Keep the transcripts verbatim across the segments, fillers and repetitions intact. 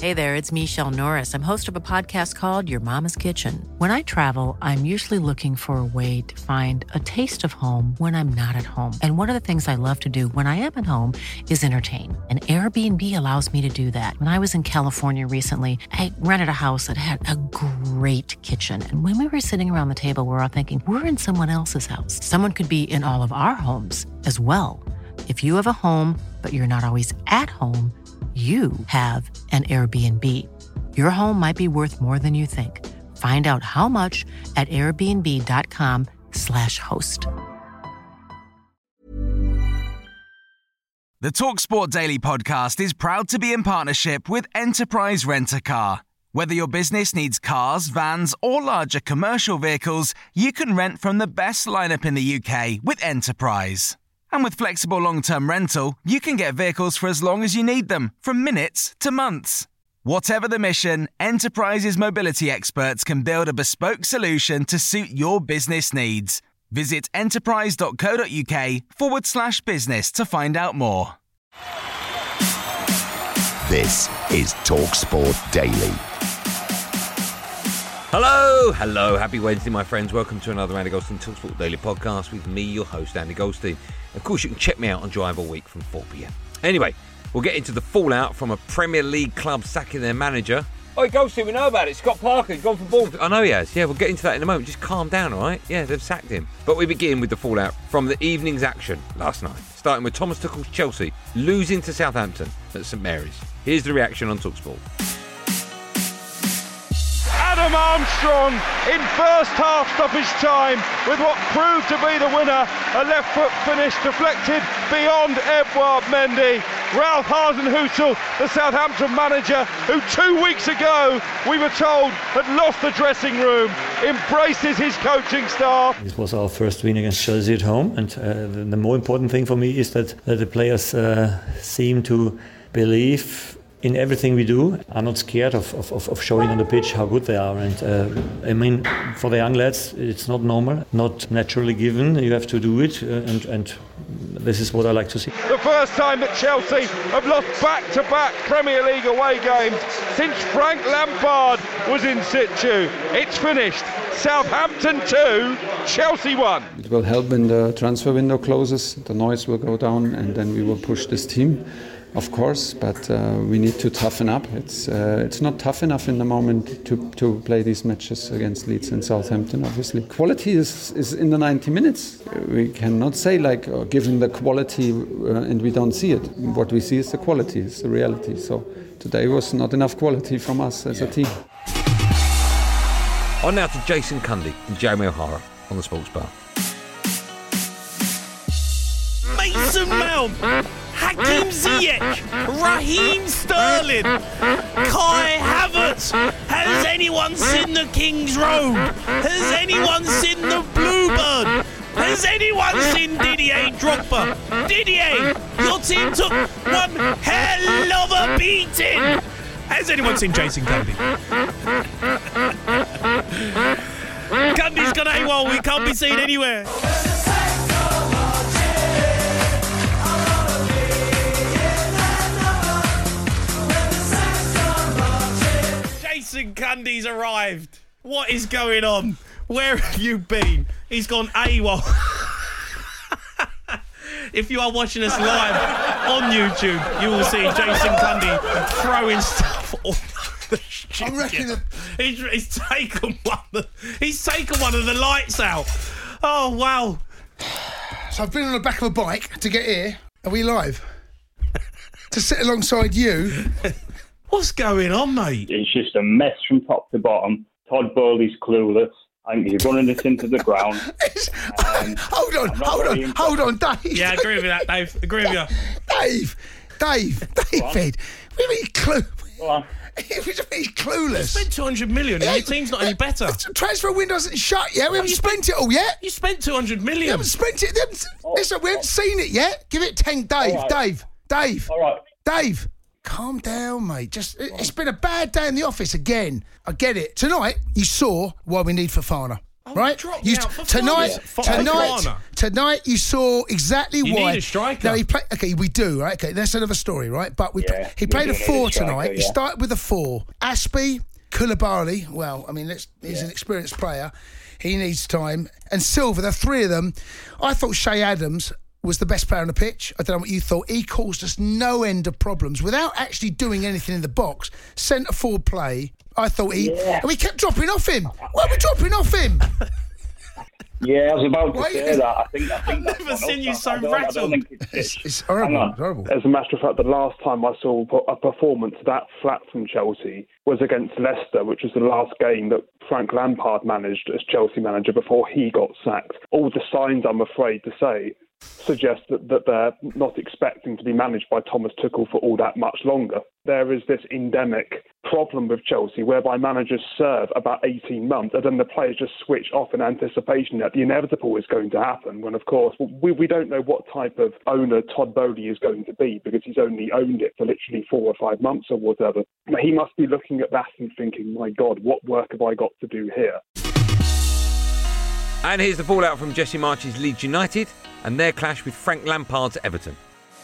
Hey there, it's Michelle Norris. I'm host of a podcast called Your Mama's Kitchen. When I travel, I'm usually looking for a way to find a taste of home when I'm not at home. And one of the things I love to do when I am at home is entertain. And Airbnb allows me to do that. When I was in California recently, I rented a house that had a great kitchen. And when we were sitting around the table, we were all thinking, we're in someone else's house. Someone could be in all of our homes as well. If you have a home, but you're not always at home, you have an Airbnb. Your home might be worth more than you think. Find out how much at airbnb.com slash host. The TalkSport Daily podcast is proud to be in partnership with Enterprise Rent-A-Car. Whether your business needs cars, vans, or larger commercial vehicles, you can rent from the best lineup in the U K with Enterprise. And with flexible long-term rental, you can get vehicles for as long as you need them, from minutes to months. Whatever the mission, Enterprise's mobility experts can build a bespoke solution to suit your business needs. Visit enterprise.co.uk forward slash business to find out more. This is TalkSport Daily. Hello, hello, happy Wednesday, my friends. Welcome to another Andy Goldstein TalkSport Daily podcast with me, your host, Andy Goldstein. Of course, you can check me out on Drive all week from four p.m. Anyway, we'll get into the fallout from a Premier League club sacking their manager. Oh, Goldstein, we know about it. Scott Parker, he's gone for Bournemouth. I know he has. Yeah, we'll get into that in a moment. Just calm down, all right? Yeah, they've sacked him. But we begin with the fallout from the evening's action last night, starting with Thomas Tuchel's Chelsea losing to Southampton at St Mary's. Here's the reaction on TalkSport. Adam Armstrong in first half stoppage time with what proved to be the winner, a left foot finish deflected beyond Edouard Mendy. Ralph Hasenhüttl, the Southampton manager, who two weeks ago we were told had lost the dressing room, embraces his coaching staff. This was our first win against Chelsea at home, and uh, the, the more important thing for me is that, that the players uh, seem to believe in everything we do, are not scared of, of, of showing on the pitch how good they are. And uh, I mean, for the young lads, it's not normal, not naturally given. You have to do it, uh, and, and this is what I like to see. The first time that Chelsea have lost back-to-back Premier League away games since Frank Lampard was in situ. It's finished. Southampton two, Chelsea one. It will help when the transfer window closes. The noise will go down, and then we will push this team. Of course, but uh, we need to toughen up. It's uh, it's not tough enough in the moment to, to play these matches against Leeds and Southampton, obviously. Quality is, is in the ninety minutes. We cannot say, like, oh, given the quality uh, and we don't see it. What we see is the quality, it's the reality. So today was not enough quality from us as a team. On now to Jason Cundy and Jamie O'Hara on the Sports Bar. Mason Mount! Hakim Ziyech, Raheem Sterling, Kai Havertz. Has anyone seen the King's Road? Has anyone seen the Bluebird? Has anyone seen Didier Drogba? Didier, your team took one hell of a beating. Has anyone seen Jason Cundy? Cundy's gone AWOL. We can't be seen anywhere. Jason Cundy's arrived. What is going on? Where have you been? He's gone AWOL. If you are watching us live on YouTube, you will see Jason Cundy throwing stuff all over the studio. I reckon that... he's, he's taken one. Of, he's taken one of the lights out. Oh wow! So I've been on the back of a bike to get here. Are we live? To sit alongside you. What's going on, mate? It's just a mess from top to bottom. Todd Bowley's clueless. I think he's running this into the ground. Um, hold on, hold on, hold on, Dave. Yeah, I agree with that, Dave. Agree with you. Dave, Dave, David. We mean clue. He's clueless. You spent two hundred million yeah, and your team's not any better. The transfer window hasn't shut yet. We haven't spent it all yet. You spent two hundred million. We haven't spent it. Haven't, oh, listen, we haven't oh. seen it yet. Give it ten, Dave. Right. Dave, Dave. All right. Dave. Calm down, mate. Just it, it's been a bad day in the office again. I get it. Tonight, you saw why we need Fofana. Right, you, tonight, tonight, tonight, you saw exactly you why. Need a striker. No, he played. Okay, we do. Right. Okay, that's another story. Right, but we yeah, he played a four a striker, tonight. Yeah. He started with a four. Aspie, Koulibaly. Well, I mean, let's, he's yeah. an experienced player. He needs time. And Silva, the three of them. I thought Shea Adams was the best player on the pitch. I don't know what you thought. He caused us no end of problems without actually doing anything in the box. Centre forward play. I thought he... Yeah. And we kept dropping off him. Why are we dropping off him? Yeah, I was about to Why say you... that. I think, I think I've never seen you so rattled. It's, it's, it's horrible, it's horrible. As a matter of fact, the last time I saw a performance that flat from Chelsea was against Leicester, which was the last game that Frank Lampard managed as Chelsea manager before he got sacked. All the signs, I'm afraid to say, suggest that, that they're not expecting to be managed by Thomas Tuchel for all that much longer. There is this endemic problem with Chelsea whereby managers serve about eighteen months and then the players just switch off in anticipation that the inevitable is going to happen when, of course, we, we don't know what type of owner Todd Bowley is going to be because he's only owned it for literally four or five months or whatever. But he must be looking at that and thinking, my God, what work have I got to do here? And here's the fallout from Jesse March's Leeds United and their clash with Frank Lampard's Everton.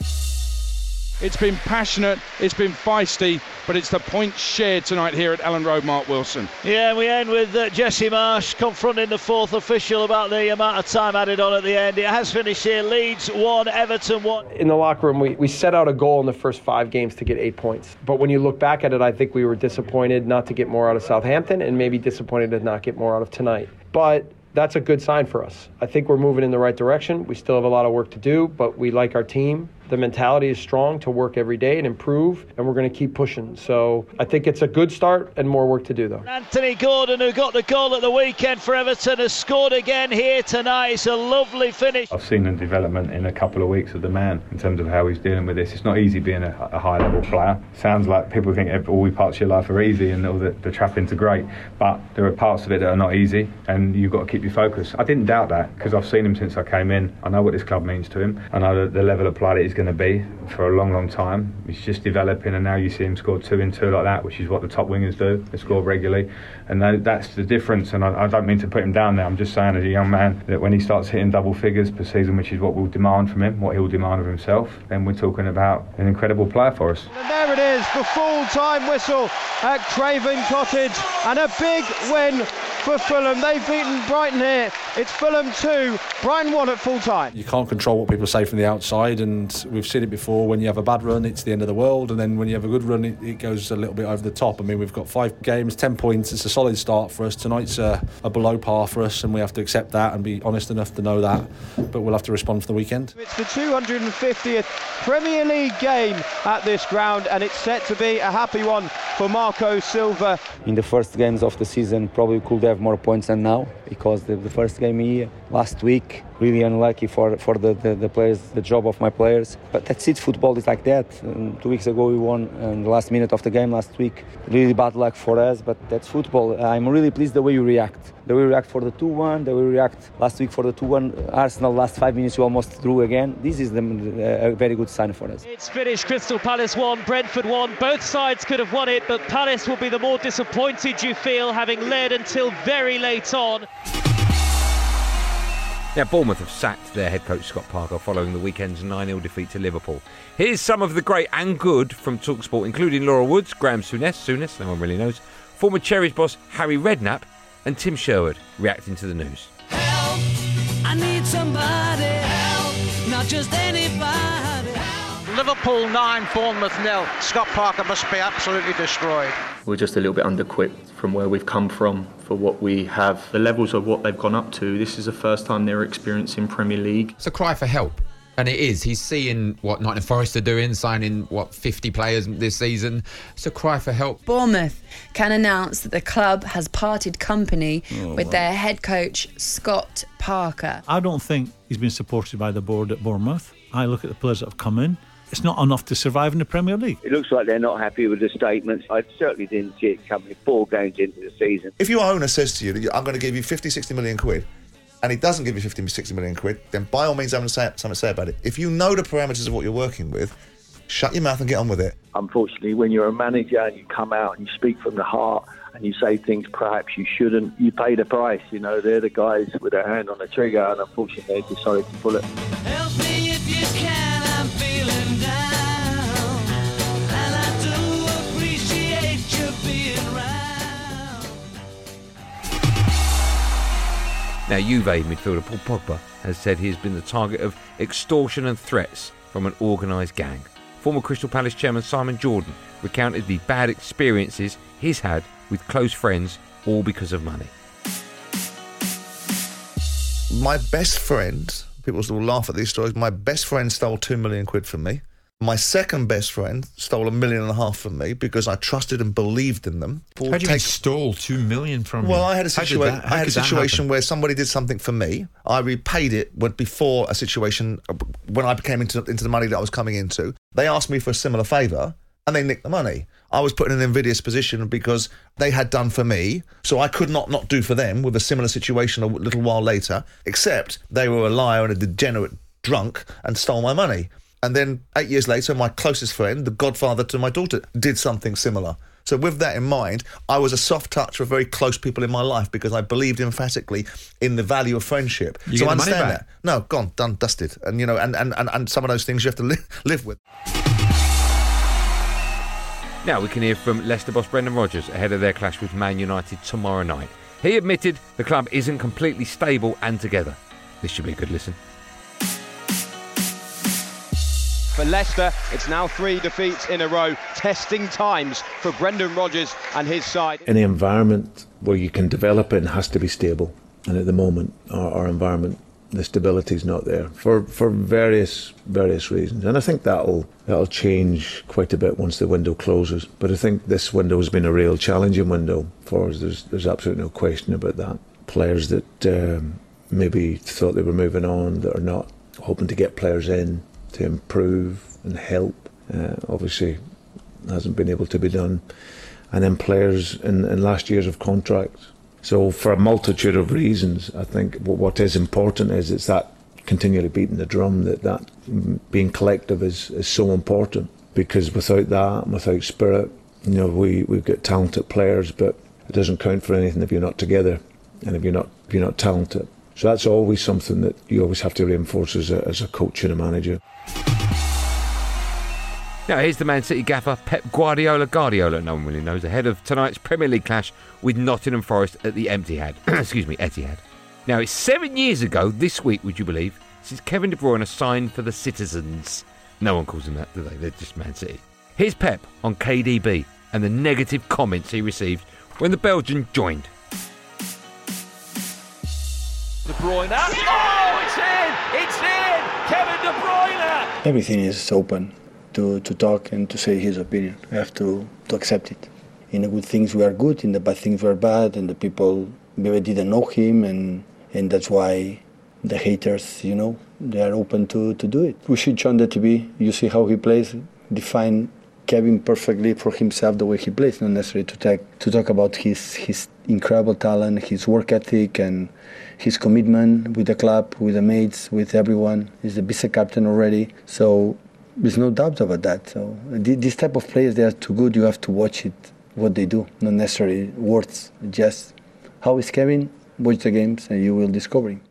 It's been passionate, it's been feisty, but it's the points shared tonight here at Elland Road, Mark Wilson. Yeah, we end with uh, Jesse Marsh confronting the fourth official about the amount of time added on at the end. It has finished here. Leeds one, Everton one. In the locker room, we, we set out a goal in the first five games to get eight points. But when you look back at it, I think we were disappointed not to get more out of Southampton and maybe disappointed to not get more out of tonight. But that's a good sign for us. I think we're moving in the right direction. We still have a lot of work to do, but we like our team. The mentality is strong to work every day and improve, and we're going to keep pushing. So I think it's a good start and more work to do, though. Anthony Gordon, who got the goal at the weekend for Everton, has scored again here tonight. It's a lovely finish. I've seen the development in a couple of weeks of the man in terms of how he's dealing with this. It's not easy being a, a high-level player. Sounds like people think all parts of your life are easy and all the, the trappings are great, but there are parts of it that are not easy, and you've got to keep your focus. I didn't doubt that because I've seen him since I came in. I know what this club means to him. I know the, the level of player that he's going to be for a long, long time. He's just developing, and now you see him score two in two like that, which is what the top wingers do. They score regularly, and that, that's the difference. And I, I don't mean to put him down there. I'm just saying, as a young man, that when he starts hitting double figures per season, which is what we'll demand from him, what he'll demand of himself, then we're talking about an incredible player for us. And there it is, the full-time whistle at Craven Cottage, and a big win for Fulham. They've beaten Brighton here. It's Fulham two, Brighton one at full-time. You can't control what people say from the outside, and we've seen it before. When you have a bad run, it's the end of the world, and then when you have a good run, it, it goes a little bit over the top. I mean, we've got five games, ten points. It's a solid start for us. Tonight's a, a below par for us, and we have to accept that and be honest enough to know that, but we'll have to respond for the weekend. It's the two hundred fiftieth Premier League game at this ground, and it's set to be a happy one for Marco Silva. In the first games of the season, probably could have more points than now, because the, the first game here last week, really unlucky for, for the, the, the players, the job of my players. But that's it, football is like that. Um, two weeks ago we won in the last minute of the game last week. Really bad luck for us, but that's football. I'm really pleased the way you react. The way you react for the two one, the way you react last week for the two one. Arsenal, last five minutes you almost drew again. This is the, uh, a very good sign for us. It's finished, Crystal Palace won, Brentford won. Both sides could have won it, but Palace will be the more disappointed, you feel, having led until very late on. Now, Bournemouth have sacked their head coach Scott Parker following the weekend's nine nil defeat to Liverpool. Here's some of the great and good from TalkSport, including Laura Woods, Graham Souness, Souness, no one really knows, former Cherries boss Harry Redknapp, and Tim Sherwood reacting to the news. Help, I need somebody help, not just anybody help. Liverpool nine, Bournemouth nil. Scott Parker must be absolutely destroyed. We're just a little bit under-equipped from where we've come from for what we have. The levels of what they've gone up to, this is the first time they're experiencing Premier League. It's a cry for help. And it is. He's seeing what Nottingham Forest are doing, signing, what, fifty players this season. It's a cry for help. Bournemouth can announce that the club has parted company oh, with wow. their head coach, Scott Parker. I don't think he's been supported by the board at Bournemouth. I look at the players that have come in. It's not enough to survive in the Premier League. It looks like they're not happy with the statements. I certainly didn't see it coming four games into the season. If your owner says to you, I'm going to give you fifty, sixty million quid, and he doesn't give you fifty, sixty million quid, then by all means have something to say about it. If you know the parameters of what you're working with, Shut your mouth and get on with it. Unfortunately, when you're a manager and you come out and you speak from the heart and you say things perhaps you shouldn't, you pay the price. You know, they're the guys with their hand on the trigger, and unfortunately they decided to pull it. Help me if you can, I'm feeling down, and I do appreciate you being around. Now, Juve midfielder Paul Pogba has said he has been the target of extortion and threats from an organised gang. Former Crystal Palace chairman Simon Jordan recounted the bad experiences he's had with close friends, all because of money. My best friend, people still laugh at these stories, my best friend stole two million quid from me. My second best friend stole a million and a half from me because I trusted and believed in them. How do you mean stole two million from Well, you? I had a, How did situa- that- how I had a could that situation happen? where somebody did something for me. I repaid it when- before a situation, when I became into, into the money that I was coming into. They asked me for a similar favour and they nicked the money. I was put in an invidious position because they had done for me, so I could not not do for them with a similar situation a little while later, except they were a liar and a degenerate drunk and stole my money. And then eight years later, my closest friend, the godfather to my daughter, did something similar. So with that in mind, I was a soft touch for very close people in my life because I believed emphatically in the value of friendship. You so get I the money understand back? that. No, gone, done, dusted. And, you know, and, and, and, and some of those things you have to li- live with. Now we can hear from Leicester boss Brendan Rodgers ahead of their clash with Man United tomorrow night. He admitted the club isn't completely stable and together. This should be a good listen. For Leicester, it's now three defeats in a row, testing times for Brendan Rodgers and his side. Any environment where you can develop it has to be stable, and at the moment our, our environment, the stability is not there for, for various various reasons, and I think that'll that'll change quite a bit once the window closes. But I think this window has been a real challenging window for us. There's there's absolutely no question about that. Players that um, maybe thought they were moving on that are not, hoping to get players in to improve and help, uh, obviously hasn't been able to be done. And then players in, in last years of contracts. So for a multitude of reasons, I think what is important is it's that continually beating the drum, that, that being collective is, is so important, because without that, without spirit, you know, we, we've got talented players, but it doesn't count for anything if you're not together and if you're not, if you're not talented. So that's always something that you always have to reinforce as a, as a coach and a manager. Now here's the Man City gaffer Pep Guardiola Guardiola, no one really knows, ahead of tonight's Premier League clash with Nottingham Forest at the Etihad. Excuse me, Etihad. Now it's seven years ago this week, would you believe, since Kevin De Bruyne signed for the Citizens. No one calls them that, do they? They're just Man City. Here's Pep on K D B and the negative comments he received when the Belgian joined. De Bruyne. Oh, it's in! It's in! Kevin De Bruyne! Everything is open to, to talk and to say his opinion. I have to, to accept it. In the good things we are good, in the bad things we are bad, and the people maybe didn't know him, and, and that's why the haters, you know, they are open to, to do it. We should show on the T V. You see how he plays, define Kevin perfectly for himself the way he plays, not necessarily to talk, to talk about his, his incredible talent, his work ethic, and his commitment with the club, with the mates, with everyone. He's the vice captain already, so there's no doubt about that. So this type of players, they are too good. You have to watch it, what they do, not necessarily words. Just how is Kevin? Watch the games, and you will discover him.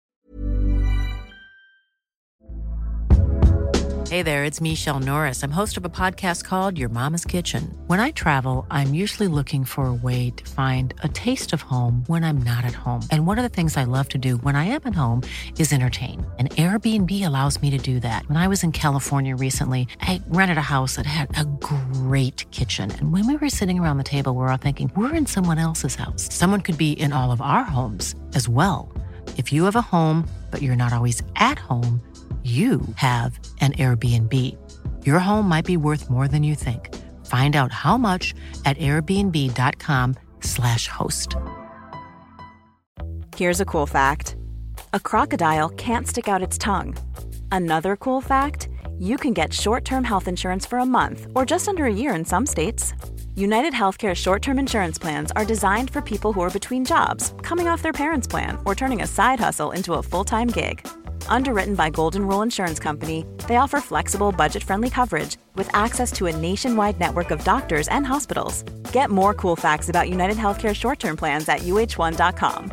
Hey there, it's Michelle Norris. I'm host of a podcast called Your Mama's Kitchen. When I travel, I'm usually looking for a way to find a taste of home when I'm not at home. And one of the things I love to do when I am at home is entertain. And Airbnb allows me to do that. When I was in California recently, I rented a house that had a great kitchen. And when we were sitting around the table, we were all thinking, we're in someone else's house. Someone could be in all of our homes as well. If you have a home, but you're not always at home, you have an Airbnb. Your home might be worth more than you think. Find out how much at airbnb.com slash host. Here's a cool fact. A crocodile can't stick out its tongue. Another cool fact, you can get short-term health insurance for a month or just under a year in some states. United Healthcare short-term insurance plans are designed for people who are between jobs, coming off their parents' plan, or turning a side hustle into a full-time gig. Underwritten by Golden Rule Insurance Company, they offer flexible, budget-friendly coverage with access to a nationwide network of doctors and hospitals. Get more cool facts about United Healthcare short-term plans at U H one dot com.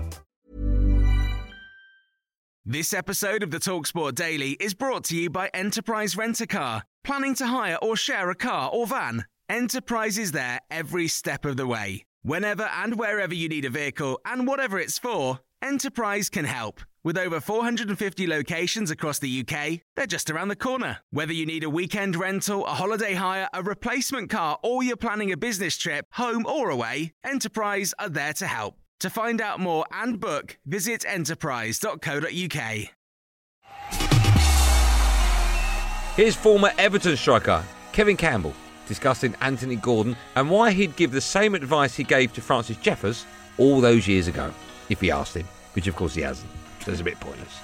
This episode of the TalkSport Daily is brought to you by Enterprise Rent-A-Car. Planning to hire or share a car or van? Enterprise is there every step of the way. Whenever and wherever you need a vehicle and whatever it's for, Enterprise can help. With over four hundred fifty locations across the U K, they're just around the corner. Whether you need a weekend rental, a holiday hire, a replacement car, or you're planning a business trip, home or away, Enterprise are there to help. To find out more and book, visit enterprise dot co dot uk. Here's former Everton striker Kevin Campbell discussing Anthony Gordon and why he'd give the same advice he gave to Francis Jeffers all those years ago, if he asked him, which of course he hasn't. So it's a bit pointless.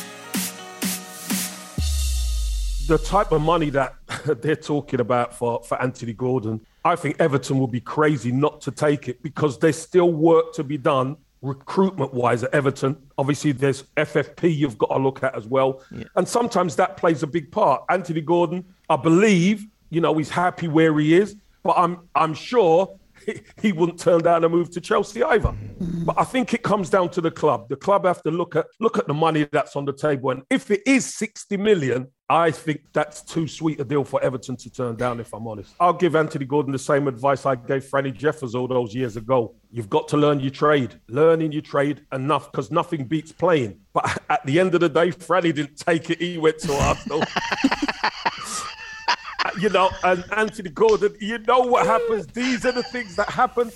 The type of money that they're talking about for, for Anthony Gordon, I think Everton will be crazy not to take it because there's still work to be done recruitment-wise at Everton. Obviously, there's F F P you've got to look at as well. Yeah. And sometimes that plays a big part. Anthony Gordon, I believe, you know, he's happy where he is, but I'm I'm sure he, he wouldn't turn down a move to Chelsea either. Mm-hmm. But I think it comes down to the club. The club have to look at look at the money that's on the table. And if it is sixty million, I think that's too sweet a deal for Everton to turn down, if I'm honest. I'll give Anthony Gordon the same advice I gave Franny Jeffers all those years ago. You've got to learn your trade. Learning your trade enough, because nothing beats playing. But at the end of the day, Franny didn't take it. He went to Arsenal. You know, and Anthony Gordon, you know what happens. These are the things that happen.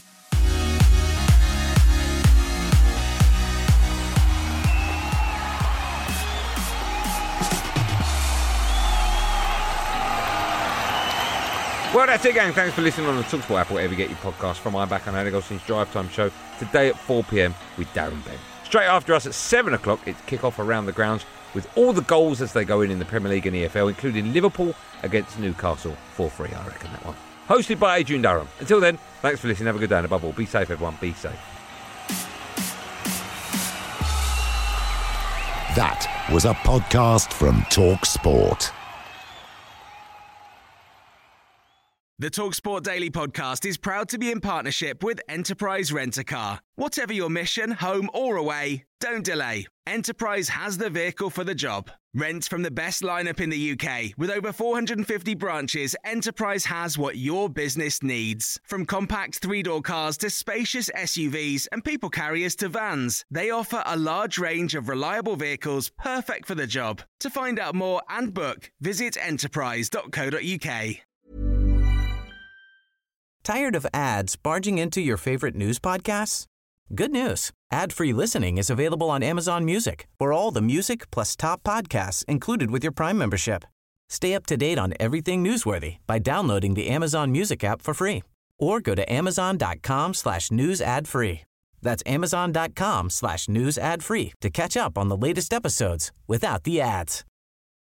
Well, that's it, gang. Thanks for listening on the TalkSport app, wherever you get your podcast from. I'm back on Andy Goldstein's Drive Time show today at four p.m. with Darren Bent. Straight after us at seven o'clock, it's kick-off around the grounds with all the goals as they go in in the Premier League and E F L, including Liverpool against Newcastle four three, I reckon, that one. Hosted by Adrian Durham. Until then, thanks for listening. Have a good day, and above all, be safe, everyone. Be safe. That was a podcast from TalkSport. The TalkSport Daily Podcast is proud to be in partnership with Enterprise Rent-A-Car. Whatever your mission, home or away, don't delay. Enterprise has the vehicle for the job. Rent from the best lineup in the U K. With over four hundred fifty branches, Enterprise has what your business needs. From compact three-door cars to spacious S U Vs and people carriers to vans, they offer a large range of reliable vehicles perfect for the job. To find out more and book, visit enterprise dot co dot uk. Tired of ads barging into your favorite news podcasts? Good news. Ad-free listening is available on Amazon Music for all the music plus top podcasts included with your Prime membership. Stay up to date on everything newsworthy by downloading the Amazon Music app for free or go to amazon.com slash news ad free. That's amazon.com slash news ad free to catch up on the latest episodes without the ads.